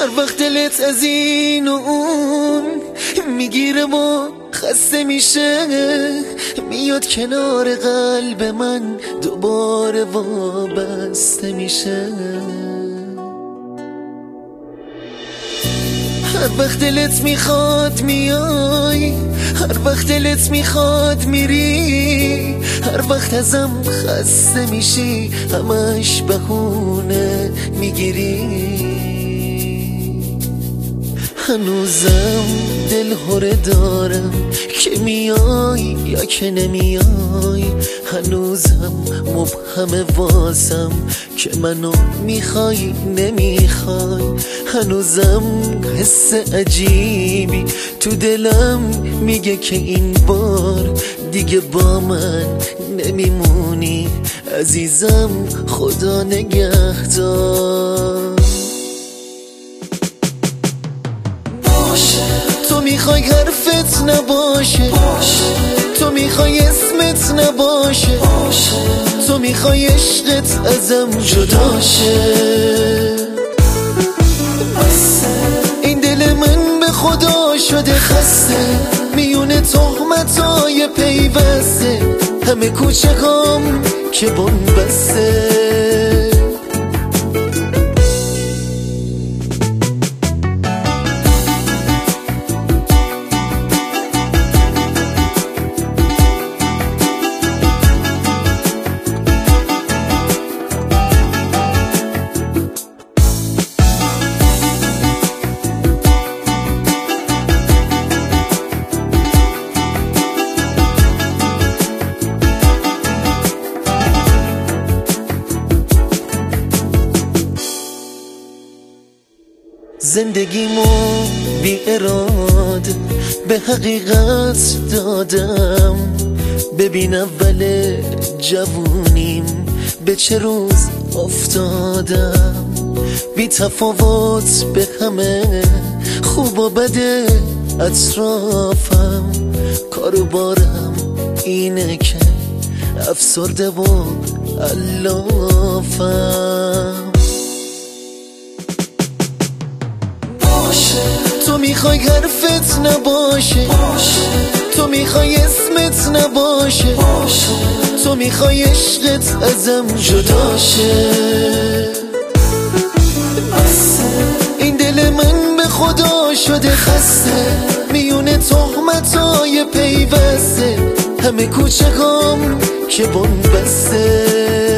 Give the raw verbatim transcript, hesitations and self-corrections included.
هر وقت دلت از این و اون میگیره و خسته میشه، میاد کنار قلب من دوباره وابسته میشه. هر وقت دلت میخواد میای، هر وقت دلت میخواد میری، هر وقت ازم خسته میشی همش بهونه میگیری. هنوزم دل هره دارم که میای یا که نمیای، هنوزم مبهم واسم که منو میخوای نمیخوای، هنوزم حس عجیبی تو دلم میگه که این بار دیگه با من نمیمونی عزیزم، خدا نگهدار. تو میخوای حرفت نباشه، تو میخوای اسمت نباشه، تو میخوای عشقت ازم جداشه. این دل من به خدا شده خسته، میونه تهمتای پیوسته، همه کوچکام که بنبسته. زندگیمو بی اراده به حقیقت دادم، ببین اول جوونیم به چه روز افتادم. بی تفاوت به همه خوب و بده اطرافم، کارو بارم اینه که افسرده و علافم. تو میخوای حرفت نباشه، تو میخوای اسمت نباشه، تو میخوای عشقت ازم جداشه. این دل من به خدا شده خسته، میونه تهمتای پیوسته، همه کوچکام که بنبسته.